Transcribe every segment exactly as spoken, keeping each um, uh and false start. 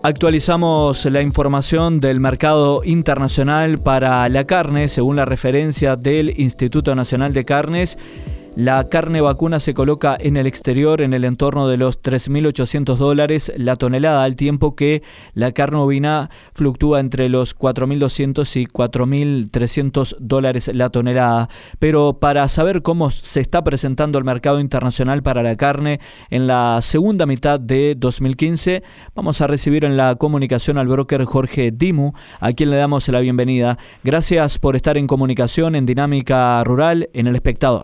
Actualizamos la información del mercado internacional para la carne. Según la referencia del Instituto Nacional de Carnes, la carne vacuna se coloca en el exterior en el entorno de los tres mil ochocientos dólares la tonelada, al tiempo que la carne ovina fluctúa entre los cuatro mil doscientos y cuatro mil trescientos dólares la tonelada. Pero para saber cómo se está presentando el mercado internacional para la carne en la segunda mitad de dos mil quince, vamos a recibir en la comunicación al broker Jorge Dimu, a quien le damos la bienvenida. Gracias por estar en comunicación en Dinámica Rural en El Espectador.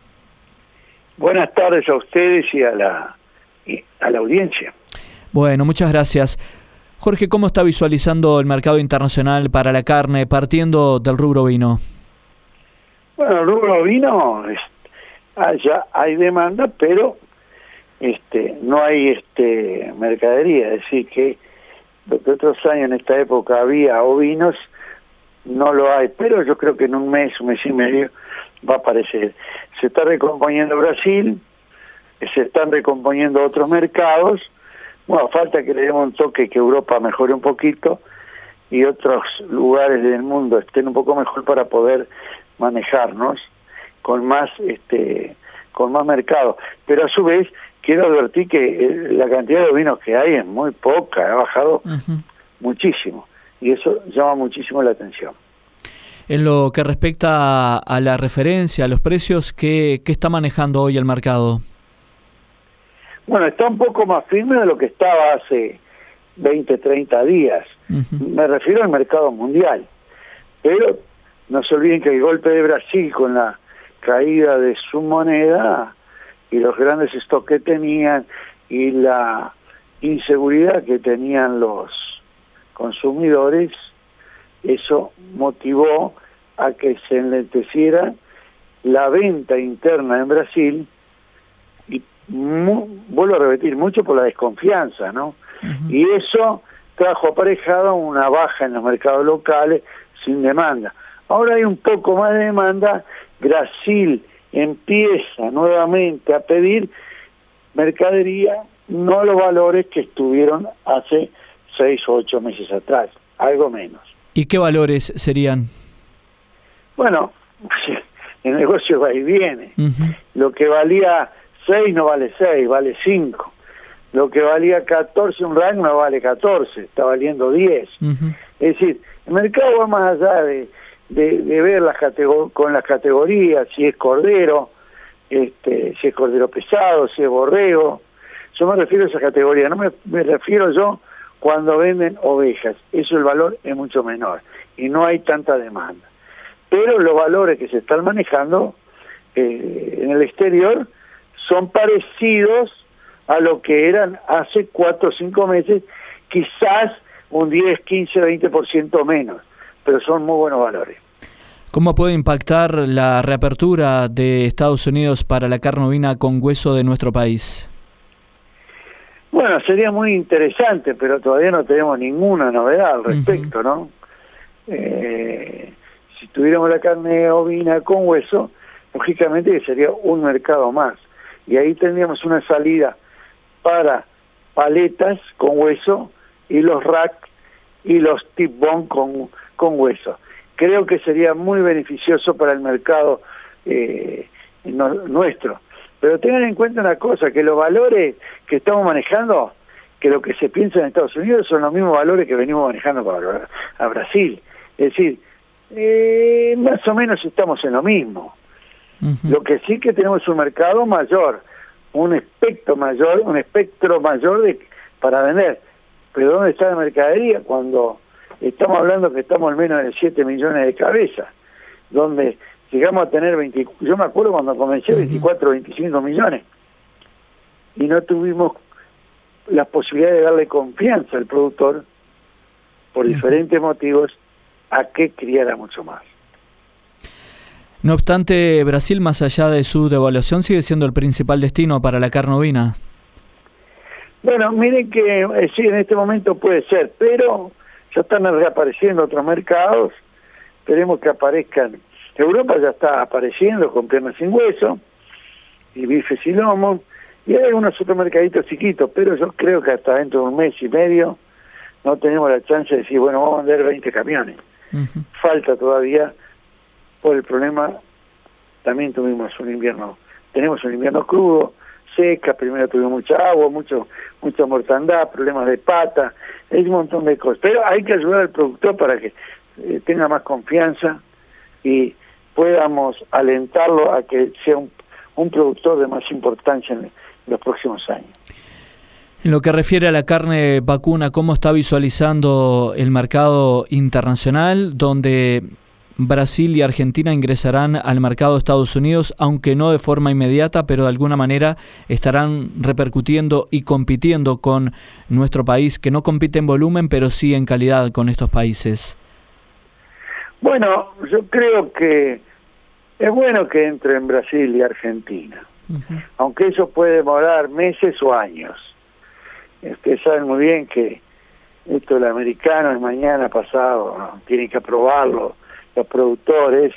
Buenas tardes a ustedes y a la, y a la audiencia. Bueno, muchas gracias. Jorge, ¿cómo está visualizando el mercado internacional para la carne, partiendo del rubro vino? Bueno, el rubro vino, es, allá hay demanda, pero este, no hay este, mercadería. Es decir, que lo que otros años en esta época había ovinos, no lo hay. Pero yo creo que en un mes, un mes y medio, va a aparecer. Se está recomponiendo Brasil, se están recomponiendo otros mercados. Bueno, falta que le demos un toque, que Europa mejore un poquito y otros lugares del mundo estén un poco mejor para poder manejarnos con más este con más mercado. Pero a su vez quiero advertir que la cantidad de vinos que hay es muy poca, ha bajado uh-huh. muchísimo, y eso llama muchísimo la atención. En lo que respecta a la referencia, a los precios, ¿qué, qué está manejando hoy el mercado? Bueno, está un poco más firme de lo que estaba hace veinte, treinta días. Uh-huh. Me refiero al mercado mundial. Pero no se olviden que el golpe de Brasil con la caída de su moneda y los grandes stocks que tenían y la inseguridad que tenían los consumidores, eso motivó a que se enlenteciera la venta interna en Brasil y mu, vuelvo a repetir, mucho por la desconfianza, ¿no? Uh-huh. Y eso trajo aparejado una baja en los mercados locales sin demanda. Ahora hay un poco más de demanda. Brasil empieza nuevamente a pedir mercadería, no los valores que estuvieron hace seis o ocho meses atrás, algo menos. ¿Y qué valores serían? Bueno, el negocio va y viene. Uh-huh. Lo que valía seis no vale seis, vale cinco. Lo que valía catorce, un rango no vale catorce, está valiendo diez. Uh-huh. Es decir, el mercado va más allá de, de, de ver las categor- con las categorías, si es cordero, este, si es cordero pesado, si es borrego. Yo me refiero a esa categoría, no me, me refiero yo cuando venden ovejas, eso el valor es mucho menor y no hay tanta demanda. Pero los valores que se están manejando eh, en el exterior son parecidos a lo que eran hace cuatro o cinco meses, quizás un diez, quince, veinte por ciento menos, pero son muy buenos valores. ¿Cómo puede impactar la reapertura de Estados Unidos para la carne ovina con hueso de nuestro país? Bueno, sería muy interesante, pero todavía no tenemos ninguna novedad al respecto, uh-huh. ¿no? Eh, si tuviéramos la carne ovina con hueso, lógicamente sería un mercado más. Y ahí tendríamos una salida para paletas con hueso y los rack y los tip-bone con, con hueso. Creo que sería muy beneficioso para el mercado eh, no, nuestro. Pero tengan en cuenta una cosa, que los valores que estamos manejando, que lo que se piensa en Estados Unidos son los mismos valores que venimos manejando para a Brasil. Es decir, eh, más o menos estamos en lo mismo. Uh-huh. Lo que sí que tenemos un mercado mayor, un espectro mayor, un espectro mayor de para vender. Pero ¿dónde está la mercadería cuando estamos hablando que estamos al menos de siete millones de cabezas? Donde llegamos a tener veinte, yo me acuerdo cuando comencé veinticuatro, veinticinco millones y no tuvimos la posibilidad de darle confianza al productor por diferentes motivos a que criara mucho más. No obstante, Brasil, más allá de su devaluación, sigue siendo el principal destino para la carne ovina. Bueno, miren que eh, sí, en este momento puede ser, pero ya están reapareciendo otros mercados, esperemos que aparezcan. Europa ya está apareciendo con piernas sin hueso, y bifes y lomos, y hay algunos otros mercaditos chiquitos, pero yo creo que hasta dentro de un mes y medio no tenemos la chance de decir, bueno, vamos a vender veinte camiones. Uh-huh. Falta todavía, por el problema, también tuvimos un invierno, tenemos un invierno crudo, seca, primero tuvimos mucha agua, mucho mucha mortandad, problemas de pata, hay un montón de cosas. Pero hay que ayudar al productor para que eh, tenga más confianza y podamos alentarlo a que sea un, un productor de más importancia en los próximos años. En lo que refiere a la carne vacuna, ¿cómo está visualizando el mercado internacional, donde Brasil y Argentina ingresarán al mercado de Estados Unidos, aunque no de forma inmediata, pero de alguna manera estarán repercutiendo y compitiendo con nuestro país, que no compite en volumen, pero sí en calidad con estos países? Bueno, yo creo que es bueno que entre en Brasil y Argentina, uh-huh. aunque eso puede demorar meses o años. Ustedes saben muy bien que esto el americano es mañana, pasado, ¿no? Tienen que aprobarlo los productores.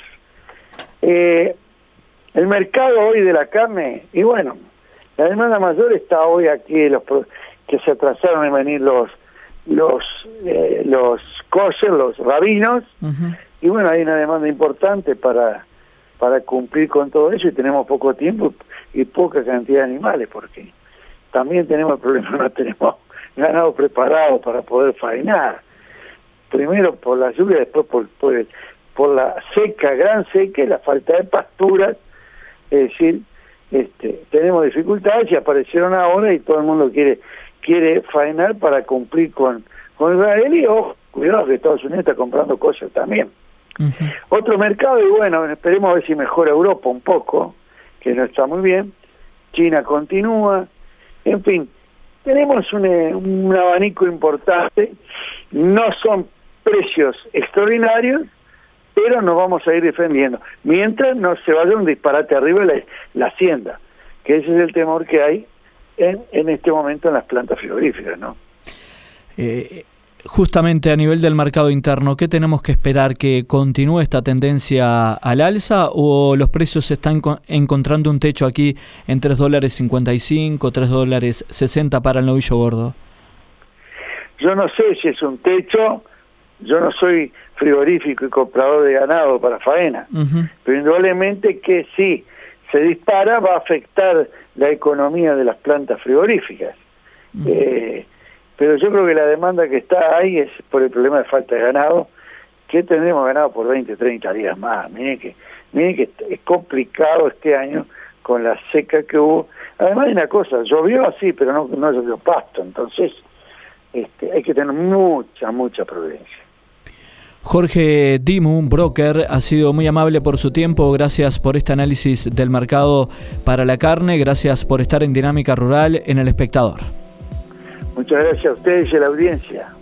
Eh, el mercado hoy de la carne, y bueno, la demanda mayor está hoy aquí, los que se atrasaron en venir los los eh, los kosher, los rabinos, uh-huh. y bueno, hay una demanda importante para para cumplir con todo eso, y tenemos poco tiempo y poca cantidad de animales, porque también tenemos el problema, no tenemos ganado preparado para poder faenar. Primero por la lluvia, después por, por, el, por la seca, gran seca y la falta de pasturas. Es decir, este, tenemos dificultades y aparecieron ahora y todo el mundo quiere quiere faenar para cumplir con, con Israel. Y ojo, cuidado que Estados Unidos está comprando cosas también. Uh-huh. Otro mercado, y bueno, esperemos a ver si mejora Europa un poco, que no está muy bien. China continúa. En fin, tenemos un, un abanico importante, no son precios extraordinarios, pero nos vamos a ir defendiendo, mientras no se vaya un disparate arriba la, la hacienda, que ese es el temor que hay en, en este momento en las plantas frigoríficas, ¿no? Eh, justamente a nivel del mercado interno, ¿qué tenemos que esperar? ¿Que continúe esta tendencia al alza o los precios están encontrando un techo aquí en tres dólares cincuenta y cinco, tres dólares sesenta para el novillo gordo? Yo no sé si es un techo, yo no soy frigorífico y comprador de ganado para faena, uh-huh. pero indudablemente que si se dispara va a afectar la economía de las plantas frigoríficas. Uh-huh. eh, Pero yo creo que la demanda que está ahí es por el problema de falta de ganado, que tendremos ganado por veinte, treinta días más. Miren que, miren que es complicado este año con la seca que hubo. Además hay una cosa, llovió así, pero no, no llovió pasto, entonces este, hay que tener mucha, mucha prudencia. Jorge Dimu, broker, ha sido muy amable por su tiempo. Gracias por este análisis del mercado para la carne. Gracias por estar en Dinámica Rural en El Espectador. Muchas gracias a ustedes y a la audiencia.